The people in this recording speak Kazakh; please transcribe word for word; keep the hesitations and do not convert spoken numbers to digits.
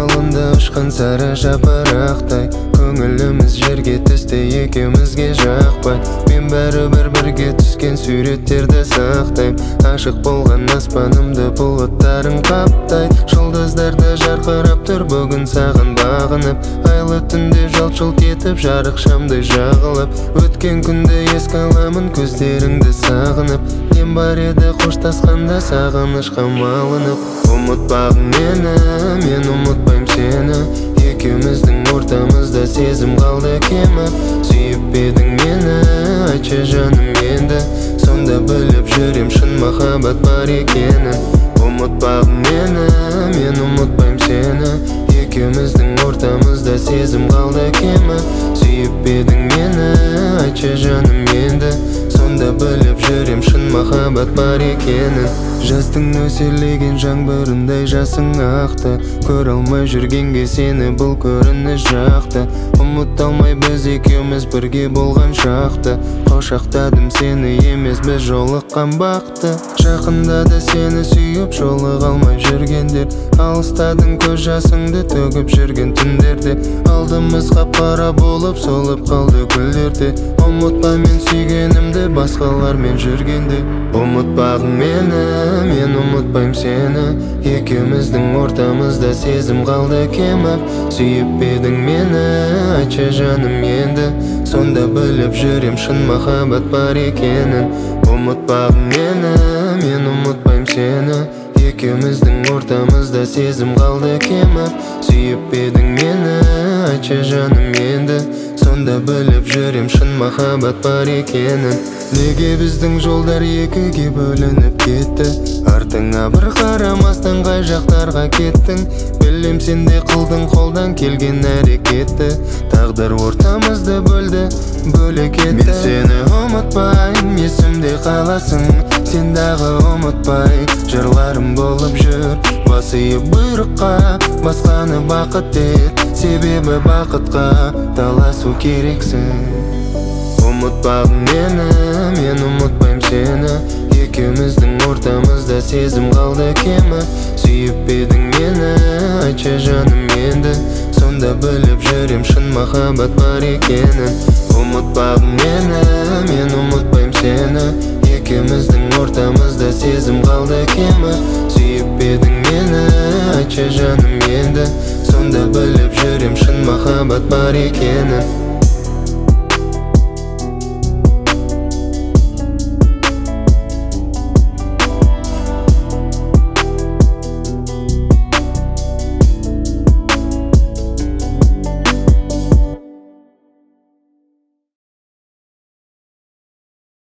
жолында ұшқан сары жапырақтай, көңіліміз жерге түсті екеумізге жақпай. Мен бәрібір бірге түскен суреттерді сақтайм. Ашық болған аспанымды бұлттарың қаптай, жұлдыздарды жарқырап тұр бүгін саған бағынып. Айлы түнде жалт-жұлт етіп жарық шамдай жағылып, өткен күнді еске аламын көздеріңді сағынып. Нем бар еді қоштасқанда сағынышқа малынып. Ұмытпағың мені, мен ұмытпайым сені. Екеуміздің ортамызда сезім қалды кеміп. Сүйіп едің мені, айтшы жаным енді, сонда біліп жүрем шын махаббат бар екенін. Ұмытпағың мені, мен ұмытпайым сені. Екеуміздің ортамызда сезім қалды кеміп. Сүйіп едің мені, айтшы жаным енді, сонда біліп жүрем шын махаббат бар екенін. Жаздың нөсерлеген жаңбырындай жасың ақты, көре алмай жүргенге сені бұл көрініс жақты. Ұмыта алмай біз екеуміз бірге болған шақты, құшақтадым сені емес біз жолыққан бақты. Жақында да сені сүйіп жолыға алмай жүргендер, алыстадың көз жасыңды төгіп жүрген түндерде. Алдымыз қап-қара болып солып қалды гүлдерде. Ұмытпа мен сүйгенімді басқалармен жүргенде. Ұмытпағың мені, мен ұмытпайым сені. Екеуміздің ортамызда сезім қалды кеміп. Сүйіп едің мені, айтшы жаным енді, сонда біліп жүрем шын махаббат бар екенін. Ұмытпағың мені, мен ұмытпайым сені. Екеуміздің ортамызда сезім қалды кеміп. Сүйіп едің мені, айтшы жаным енді, сонда біліп жүрем шын махаббат бар екенін. Неге біздің жолдар екіге бөлініп кетті? Артыңа бір қарамастан қай жақтарға кеттің? Білем сен де қылдың қолдан келген әрекетті, тағдыр ортамызды бөлді, бөлек етті. Мен сені ұмытпайым, есімде қаласың, сен дағы ұмытпай жырларым болып жүр. Басыйып бұйрыққа, басқаны бақыт ет, себебі бақытқа таласу керексің. Ұмытпағың мені, мен ұмытпайым сені. Екеуміздің ортамызда сезім қалды кеміп. Сүйіп едің мені, айтшы жаным енді, сонда біліп жүрем шын махаббат бар екенін. Ұмытпағың мені, мен ұмытпайым сені. Екеуміздің ортамызда сезім қалды кеміп. Сүйіп едің мені, айтшы жаным енді, сонда біліп жүрем шын махаббат бар екенін.